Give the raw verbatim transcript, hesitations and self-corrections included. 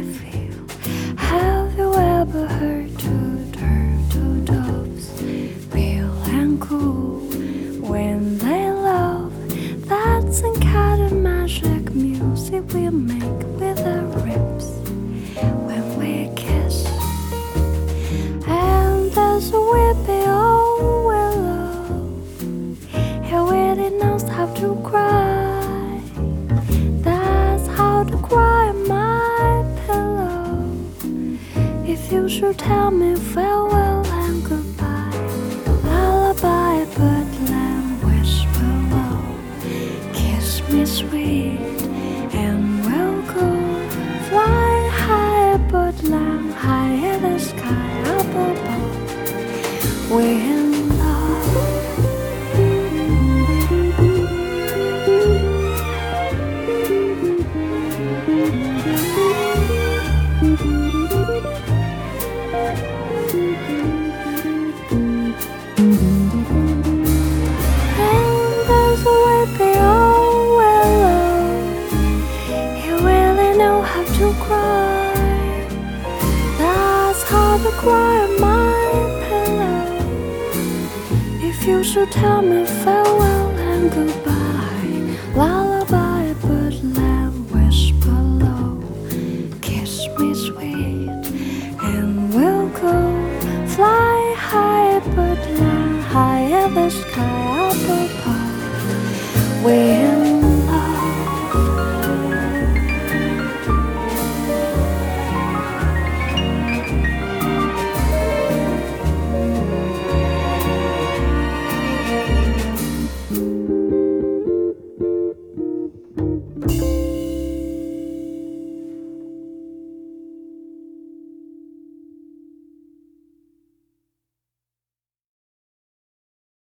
feel. Have you ever heard two turtle doves, pale and cool, when they love? That's the kind of magic music we make with our lips when we kiss. And there's a weepy old willow, he really knows how to cry. That's how to cry on my pillow. If you should tell me farewell and goodbye, lullaby, birdland, whisper low, kiss me sweet, and we'll go fly high, birdland, high in the sky up above. We're in love. And there's a weepy old willow, he really know how to cry. That's how to cry on my pillow. If you should tell me farewell and goodbye, lullaby, birdland, whisper low, kiss me sweet, and we'll go fly high, birdland, high in the sky up above. We